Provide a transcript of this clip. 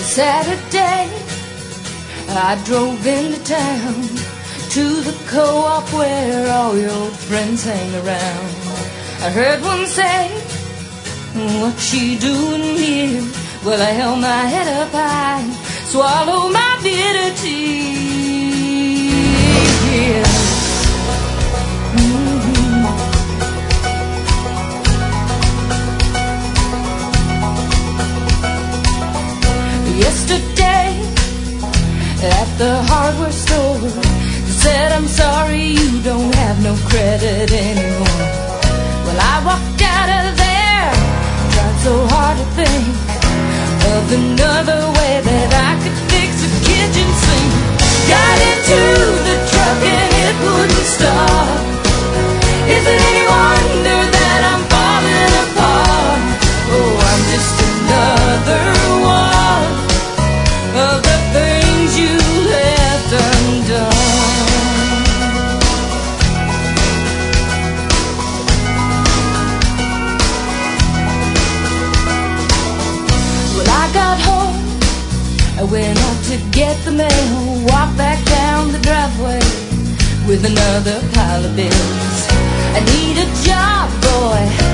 Saturday, I drove into town to the co-op where all your friends hang around. I heard one say, "What's she doing here?" Well, I held my head up high, swallowed my bitter tears. Yesterday, at the hardware store, they said, "I'm sorry, you don't have no credit anymore." Well, I walked out of there, tried so hard to think of another way that I could fix a kitchen sink. Got into the truck and it wouldn't stop. Is it any wonder that I'm falling apart? Oh, I'm just another one of the things you left undone. Well, I got home, I went out to get the mail, walked back down the driveway with another pile of bills. I need a job, boy,